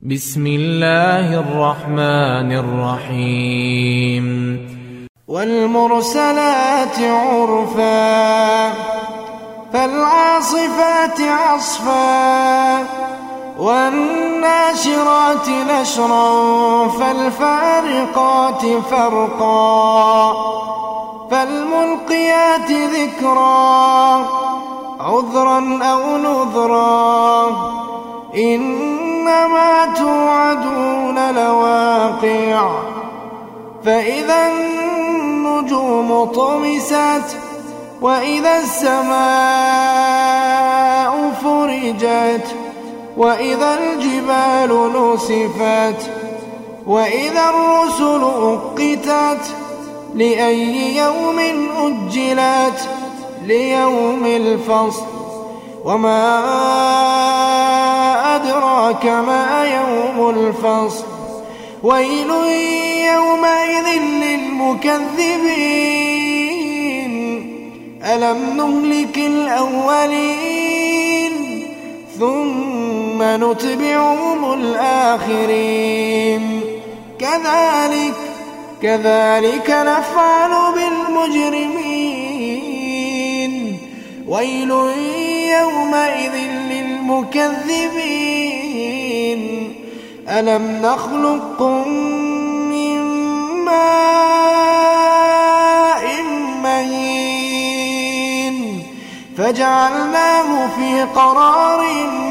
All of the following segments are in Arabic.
بسم الله الرحمن الرحيم والمرسلات عرفا فالعاصفات عصفا والناشرات نشرا فالفارقات فرقا فالملقيات ذكرا عذرا أو نذرا إنما توعدون لواقع فإذا النجوم طمست وإذا السماء فرجت وإذا الجبال نسفت وإذا الرسل أقتت لأي يوم أجلت ليوم الفصل وما أدراك ما يوم الفصل ويل يومئذ للمكذبين ألم نهلك الأولين ثم نتبعهم الآخرين كذلك نفعل بالمجرمين ويل يومئذ للمكذبين ألم نخلقكم من ماء مهين فجعلناه في قرار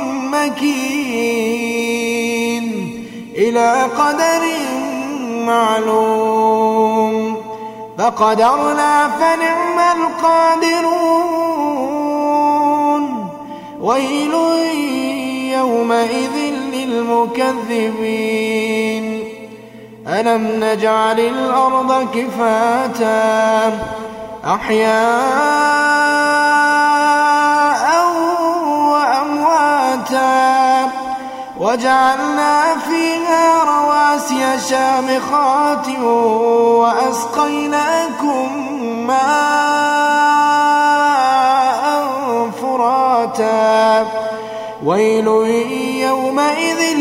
مكين إلى قدر معلوم فقدرنا فنعم القادرون ويل يومئذ للمكذبين ألم نجعل الأرض كفاتا أحياء وأمواتا وجعلنا فيها رواسي شامخات وأسقيناكم ماء فراتا ويل يومئذ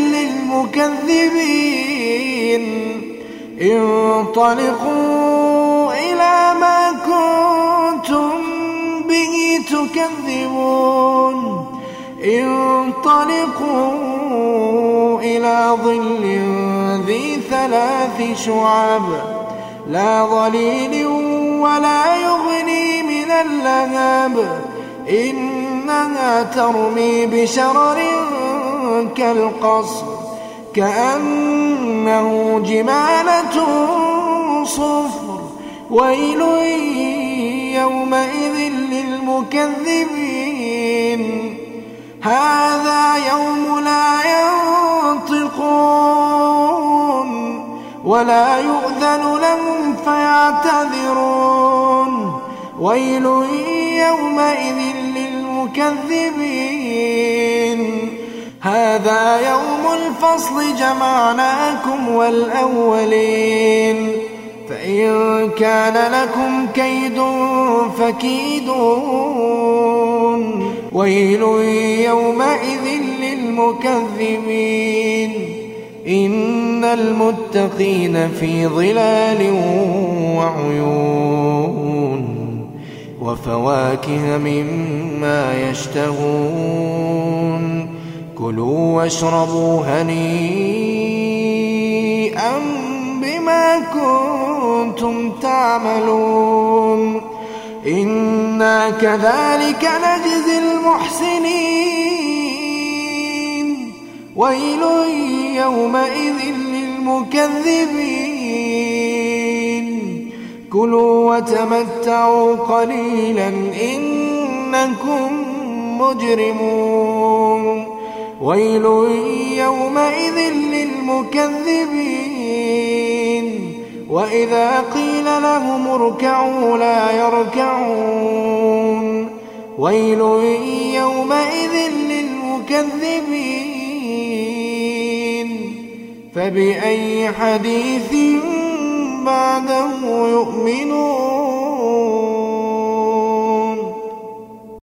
للمكذبين انطلقوا إلى ما كنتم به تكذبون انطلقوا إلى ظل ذي 3 شعب لا ظليل ولا يغني من اللهب إنها ترمي بشرر كالقصر كأنه جمالة صفر ويل يومئذ للمكذبين هذا يوم لا ينطقون ولا يؤذن لهم فيعتذرون ويل يومئذ للمكذبين هذا يوم الفصل جمعناكم والأولين فإن كان لكم كيد فكيدون ويل يومئذ للمكذبين إن المتقين في ظلال وعيون وفواكه مما يشتهون كلوا واشربوا هنيئا بما كنتم تعملون إنا كذلك نجزي المحسنين ويل يومئذ للمكذبين كلوا وتمتعوا قليلا إنكم مجرمون ويل يومئذ للمكذبين وإذا قيل لهم اركعوا لا يركعون ويل يومئذ للمكذبين فبأي حديث بعده يؤمنون